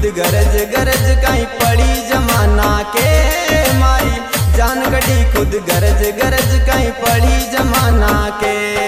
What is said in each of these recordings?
खुद गरज गरज कहीं पड़ी जमाना के मारी जान कटी खुद गरज गरज कहीं पड़ी जमाना के।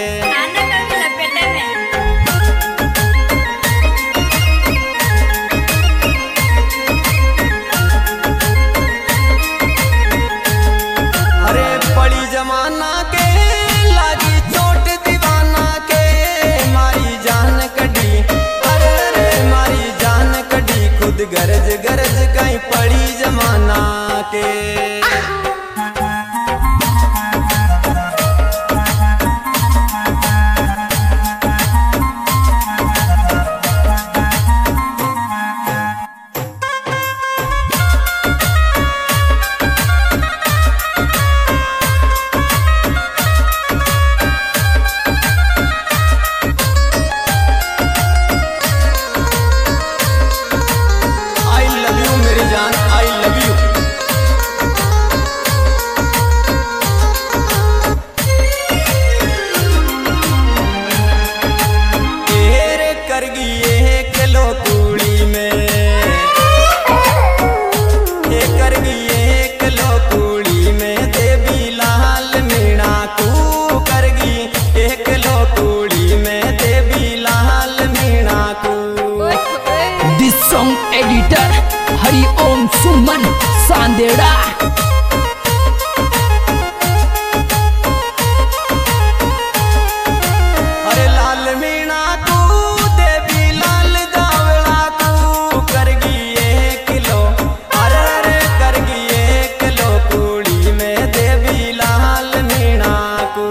अरे पड़ी जमाना के लागी चोट दीवाना के मारी जान कटी अरे मारी जान कटी खुद गरज गरज कहीं पड़ी जमाना के। एडिटर हरिओम सुमन सांदेड़ा। अरे लाल मीणा तू देवी लाल दावड़ा तू करगी 1 किलो अरे करगी 1 किलो कुड़ी में देवी लाल मीणा को।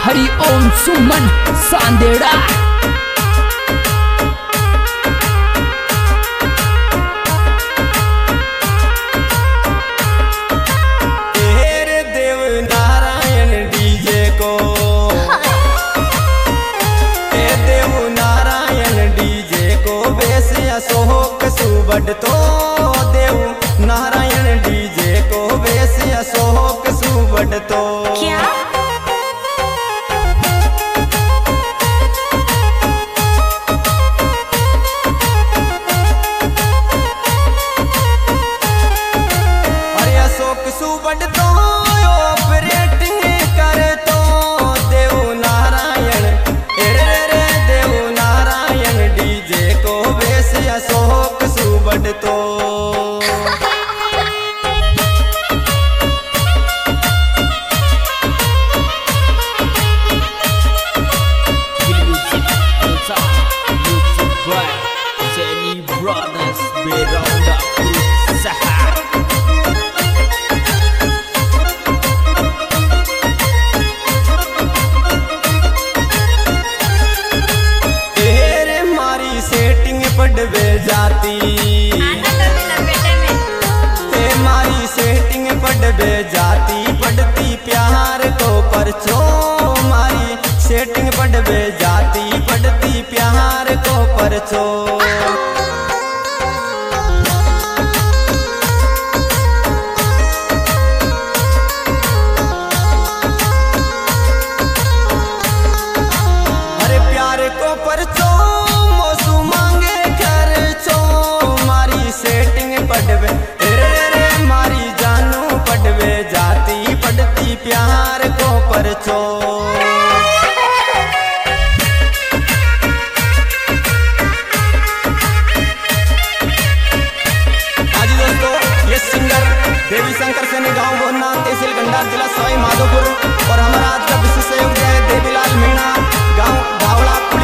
हरि ओम सुमन सांदेड़ा। तेरे देव नारायण डीजे को, ते देव नारायण डीजे को बेस अशोक सुबड तो, देव नारायण डीजे को बेस अशोक सुबड तो। क्या सुबड तो ऑपरेटिंग करे तो देव नारायण, रे देव नारायण डीजे को बेस अशोक सुबड तो। पड़वे जाती ते मारी सेटिंग पड़वे जाती, पड़ती प्यार को परचो मारी सेटिंग पड़वे जाती, पड़ती प्यार को परचो। अरे प्यार को परचो सेटिंग पड़वे रे मारी जानू पड़वे जाती, पड़ती प्यार को परचो। आज दोस्तों ये सिंगर देवी शंकर सैनी, गांव बोन्ना, तहसील गंडार, जिला सवाई माधोपुर, और हमारा आज का विशेष सहयोग है देवीलाल मीणा, गांव धावड़ा।